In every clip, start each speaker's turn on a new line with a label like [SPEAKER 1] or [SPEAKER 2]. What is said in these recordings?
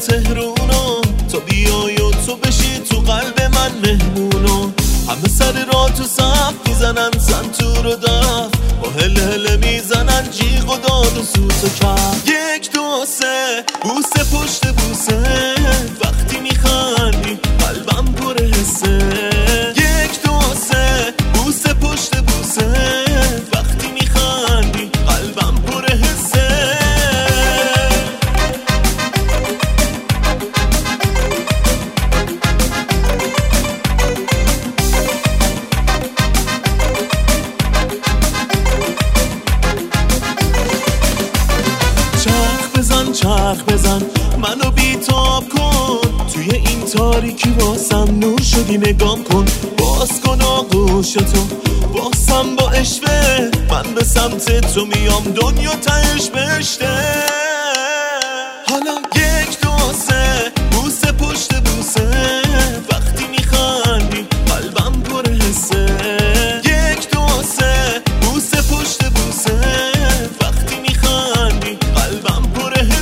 [SPEAKER 1] تهرونو، تو بیای و تو بشی تو قلب من مهمونو. همه سر را تو صف میزنن سنتور و دف، با هل هل میزنن جیغ و داد و سوت و کف. 1 2 3 بوسه پشت بوسه، وقتی میخندی قلبم پر حسه. 1 2 3 بوسه پشت بوسه، وقتی میخندی قلبم پر حسه. چرخ بزن منو بیتاب کن، توی این تاریکی واسم نور شدی نگام کن. باز کن آغوشتو باسم با اشوه، من به سمت تو میام دنیا تهش بشته. حالا 1 2 3 بوسه پشت بوسه، وقتی میخندی قلبم پر حسه. 1 2 3 بوسه پشت بوسه، وقتی میخندی قلبم پر حسه.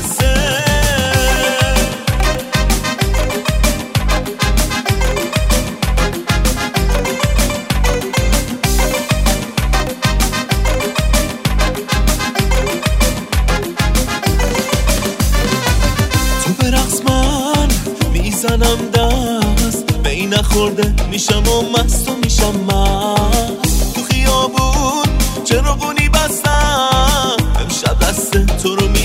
[SPEAKER 1] تو برقص من میزنم دست، می نخورده میشم و مست و میشم مست. تو خیابون چراغونی بستم، امشب دست تو رو